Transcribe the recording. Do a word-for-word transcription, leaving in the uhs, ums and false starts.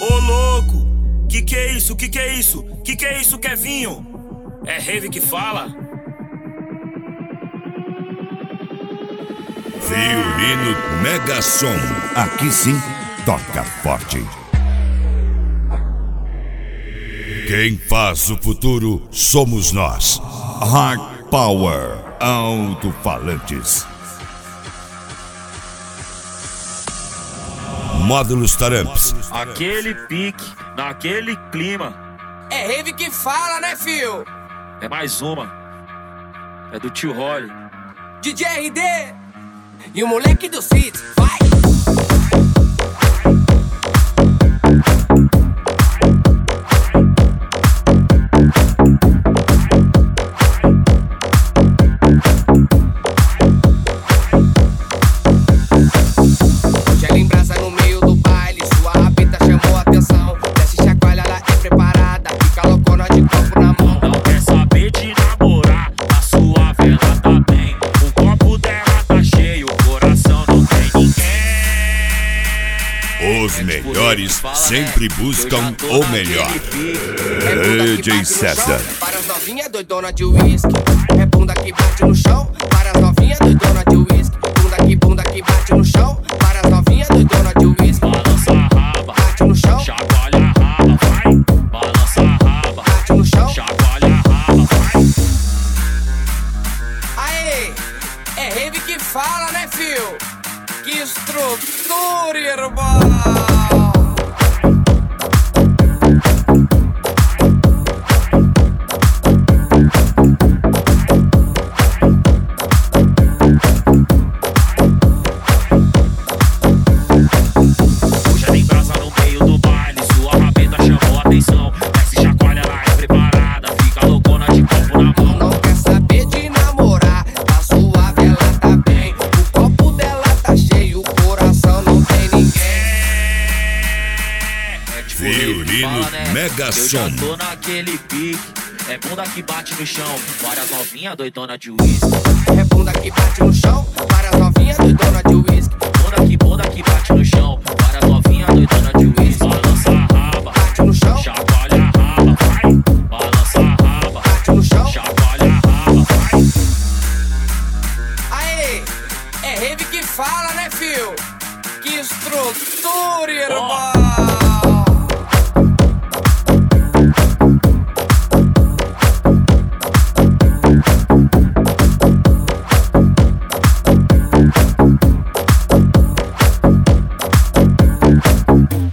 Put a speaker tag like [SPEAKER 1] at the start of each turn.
[SPEAKER 1] Ô louco, que que é isso, que que é isso, que que é isso, Kevinho? É rave que fala?
[SPEAKER 2] Violino Mega Som, aqui sim toca forte. Quem faz o futuro somos nós. Hard Power Alto-Falantes. Módulos Taramps.
[SPEAKER 1] Aquele pique, naquele clima.
[SPEAKER 3] É rave que fala, né, fio?
[SPEAKER 1] É mais uma. É do tio Holly.
[SPEAKER 3] D J R D e o moleque do Fit. Vai! Gela em brasa no meio do baile, sua rabeta chamou a atenção. Desce chacoalha, ela é preparada, fica loucona de copo na mão.
[SPEAKER 1] Não quer saber de namorar, a sua vela tá bem. O copo dela tá cheio, o coração não tem ninguém.
[SPEAKER 2] Os melhores sempre buscam o melhor. D J César.
[SPEAKER 3] Para as novinhas doidona de uísque. É bunda que bate no chão. Para as novinhas doidona de uísque. Bunda que bunda que bate no chão. Para as novinhas doidona de uísque.
[SPEAKER 1] Balança a raba,
[SPEAKER 3] bate no chão.
[SPEAKER 1] chacoalha a raba, vai. Balança a raba,
[SPEAKER 3] Bate no chão.
[SPEAKER 1] chacoalha a raba, vai.
[SPEAKER 3] Aê, é rave que fala, né, fio? Que estrutura, irmão.
[SPEAKER 1] Hoje tem brasa no meio do baile, sua rabeta chamou a atenção. Desce chacoalha, ela é preparada, fica loucona de copo na mão.
[SPEAKER 3] Não quer saber de namorar, tá suave, ela tá bem. O copo dela tá cheio, o coração não tem ninguém.
[SPEAKER 1] É tipo
[SPEAKER 2] Violino
[SPEAKER 1] rave que fala, né?
[SPEAKER 2] Mega
[SPEAKER 1] Eu
[SPEAKER 2] Som.
[SPEAKER 1] já tô naquele pique, é bunda que bate no chão. Várias novinhas doidona de uísque.
[SPEAKER 3] É bunda que bate no chão. Para as novinhas doidona de uísque.
[SPEAKER 1] Bunda que bunda que bate no chão. Várias novinhas doidona de uísque.